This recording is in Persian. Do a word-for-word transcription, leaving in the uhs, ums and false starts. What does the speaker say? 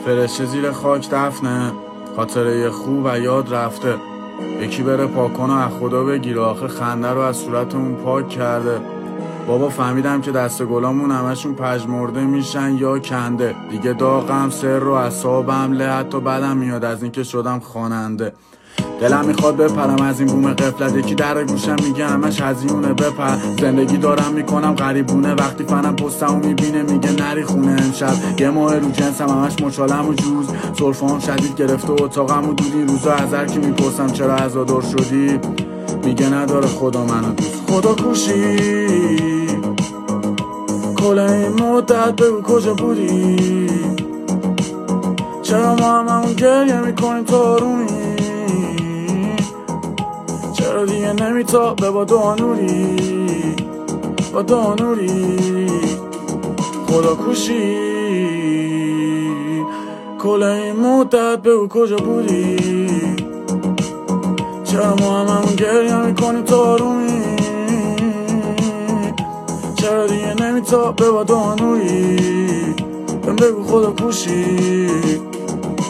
فرشته زیر خاک دفنه، خاطره خوب و یاد رفته. یکی بره پاک کن و از خدا بگیره، آخه خنده رو از صورتمون پاک کرده. بابا فهمیدم که دست گلامون همشون پژمرده میشن یا کنده. دیگه داغم سر رو اعصابم له، حتی بدم میاد از اینکه شدم خواننده. دلم میخواد بپرم از این بوم قفلت، یکی در گوشم میگه همش هزیونه بپر. زندگی دارم میکنم غریبونه، وقتی فنم پستمو میبینه میگه نری خونه امشب. یه ماه رو جنسم همش مچالم و جوز، سرفام شدید گرفته اتاقم و دودی. روزا از هر کی میپرسم چرا عزادار شدی، میگه نداره خدا منو دوست. خدا کوشی کل این مدت بگو کجا بودی، چرا ما هممون گریه میکنیم تو آرومی، چرا دیگه نمیتابه با دانوری با دانوری. خدا کوشی کل این مدت بگو کجا بودی، چرا ما هممون گریه میکنیم تو آرومی، چرا دیگه نمیتابه با دانوری. بهم بگو خدا کوشی.